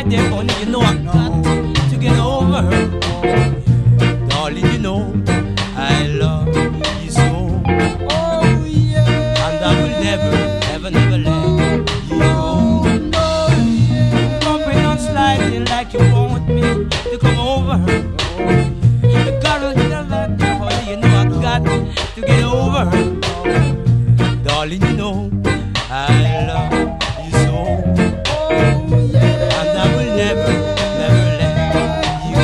there, honey, you know I got to get over her. Darling, you know I love you so. Oh yeah. And I will never, ever, never let you go. No, yeah. Bumping and sliding like you want me to come over her. The girl, you know that, honey, you know I got to get over her. Darling, you know I love you so. Oh yeah. And I will never, never let you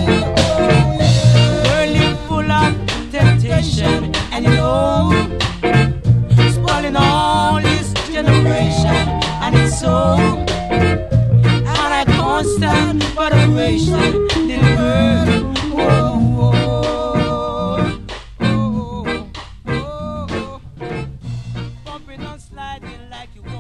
go. World is full of temptation, and you know, spoiling all this generation, and it's so. And I can't stand moderation, little girl. Whoa, whoa, whoa, whoa. Bumping and sliding like you.